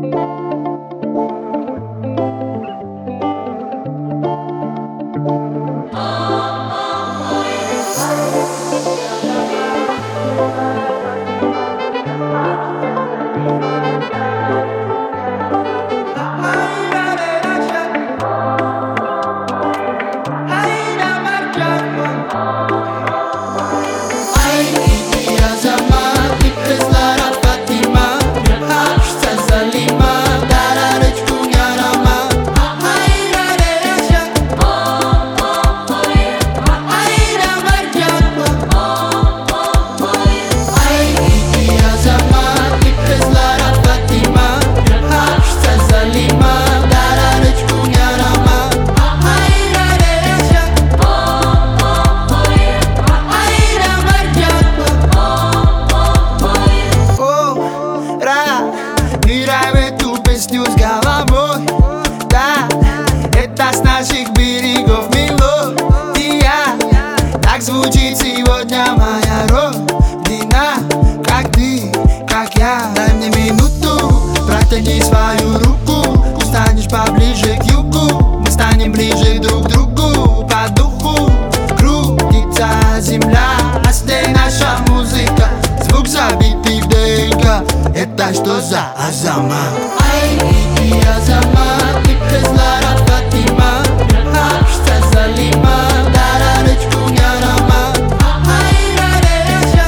Песню с головой, да, это с наших берегов мелодия. Так звучит сегодня моя родина. Как ты, как я. Дай мне минуту, протяни свою руку. Станешь поближе к югу, мы станем ближе друг к другу. По духу крутится земля, а здесь наша музыка. Звук забитый в ДНК. Это что за Азамат? Ай, иди, Азамат, ты кызлара Фатима. Хапшта Залима, дарарычку ярама. Айра реша,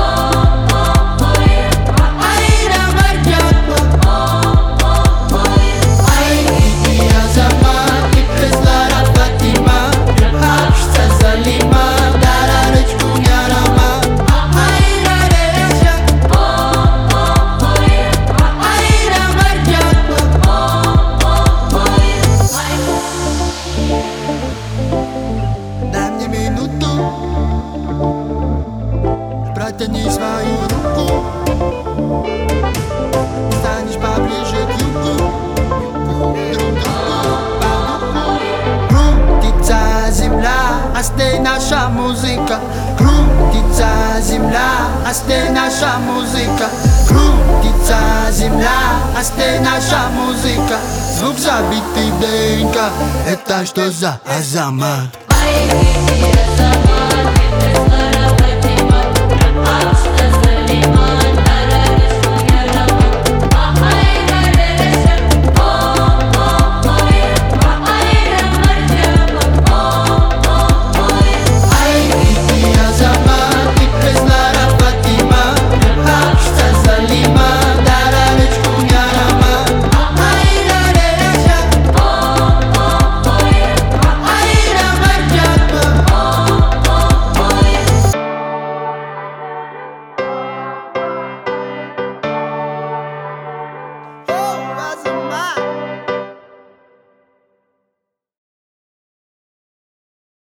айра марджанба. Ай, иди, Азамат, ты кызлара Фатима. Хапшта Залима, дарарычку ярама. Протяни свою руку, станешь поближе к югу, друг другу по духу. Крутится земля, а здесь наша музыка. Крутится земля, а здесь наша музыка. Крутится земля, а здесь наша музыка. Звук забитый в ДНК. Это что за Азамат?